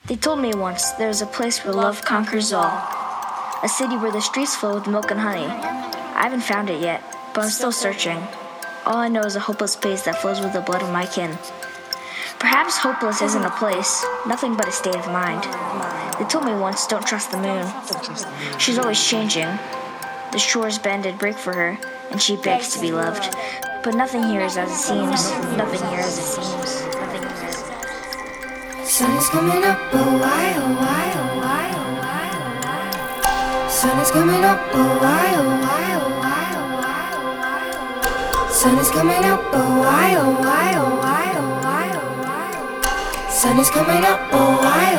They told me once there is a place where love conquers all. A city where the streets flow with milk and honey. I haven't found it yet, but I'm still searching. All I know is a hopeless space that flows with the blood of my kin. Perhaps hopeless isn't a place, nothing but a state of mind. They told me once, don't trust the moon. She's always changing. The shores bend and break for her, and she begs to be loved. But nothing here is as it seems. Nothing here as it seems. Nothing here as it seems. Sun is coming up, oh why, oh why, oh why, oh why, oh why. Sun is coming up, oh why, oh why, oh why, oh why, oh why. Sun is coming up, oh why, oh why, oh why, oh why, oh why. Sun is coming up, oh why.